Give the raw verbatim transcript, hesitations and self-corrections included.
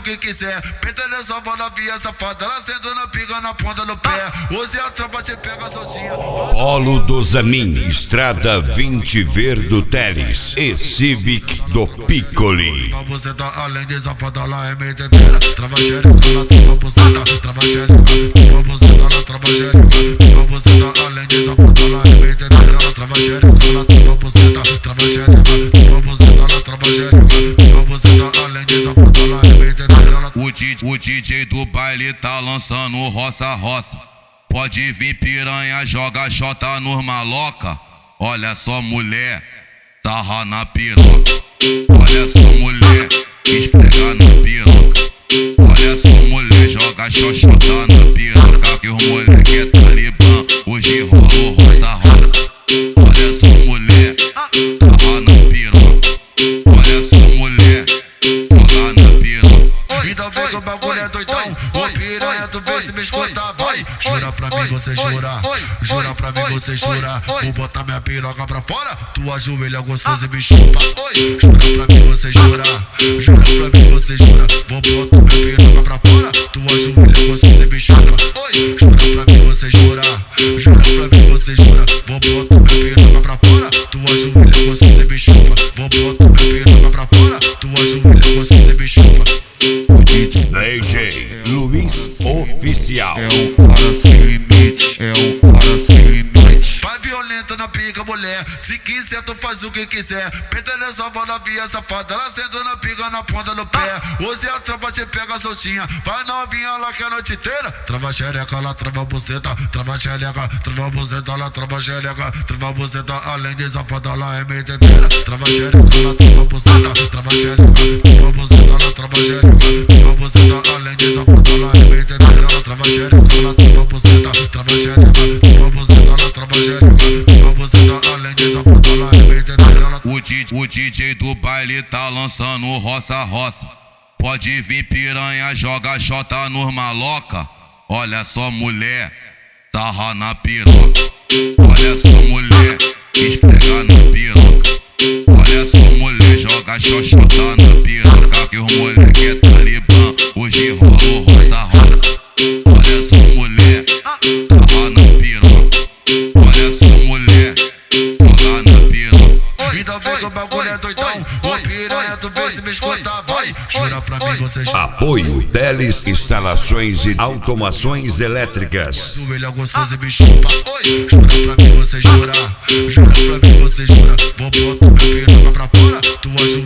o que quiser. Peita nessa bola via safada, ela senta na pica na ponta do pé. Hoje a tropa te pega soltinha. Polo do Zanin, Estrada vinte Verdo Teles e Civic do Piccoli. Você tá além de safada, lá é metedeira. Trava xereca, ela trava buceta. Trava xereca, trava buceta, ela trava xereca. Você tá além de safada, lá é metedeira. Ela trava xereca, ela trava buceta. Trava xereca, trava buceta, ela trava xereca. Você tá além de safada, lá é metedeira. O D J, o D J do baile tá lançando roça roça. Pode vir piranha, joga xota nos maloca. Olha só mulher, sarra na piroca. Olha só mulher, esfrega na piroca. Olha só mulher, joga xoxota na piroca. Que os moleque é talibã, hoje rolou roça roça. Olha só mulher, sarra na piroca. Olha só mulher, joga na piroca. Então vem que o bagulho é doidão. Ô piranha, tu vê se me escuta, vai. Jura pra mim, você jura. Jura pra mim, você jura. Vou botar minha piroca pra fora. Tu ajoelha gostoso e me chupa. Jura pra mim, você jura. Jura pra mim, você jura. Vou botar minha piroca pra fora. Tu ajoelha gostoso e me chupa. Jura pra mim, você jura. Jura pra mim, você jura. Vou botar minha piroca pra fora. Tu ajoelha gostoso e me chupa. Vou botar minha piroca pra fora. Tu ajoelha gostoso e me chupa. D J Luiz Oficial. É o cara sem limite, é o cara sem limite. Vai violenta na pica, mulher. Se quiser, tu faz o que quiser. Peita nessa bola via safada, ela senta na pica na ponta do pé. Hoje a tropa te pega soltinha. Vai novinha lá que a noite inteira. Trava xereca, ela trava buceta. Trava xereca, trava buceta, ela trava xereca. Trava buceta, além de safada, ela é metedeira. Trava xereca, ela trava buceta. Trava xereca, trava buceta, ela trava xereca. Trava buceta, além de safada, ela é metedeira. Ela trava xereca, ela trava buceta. Trava xereca, trava buceta, ela trava xereca. O D J, o D J do baile tá lançando roça roça. Pode vir piranha, joga xota nos maloca. Olha só mulher, sarra na piroca. Olha só mulher, esfrega na piroca. Olha só mulher, joga xoxota na piroca. Que os moleque é talibã, hoje rolou roça roça. Olha só mulher, sarra na piroca. Olha só mulher, joga na piroca. Então vem que o bagulho é doidão. Ô piranha, tu vê se me escuta, vai. Jura pra mim, você jura. Apoio Teles Instalações e Automações Elétricas. Joelha gostoso e me chupa. Jura pra mim, você jura. Jura pra mim, você jura. Vou botar minha piroca pra fora. Tu ajuda.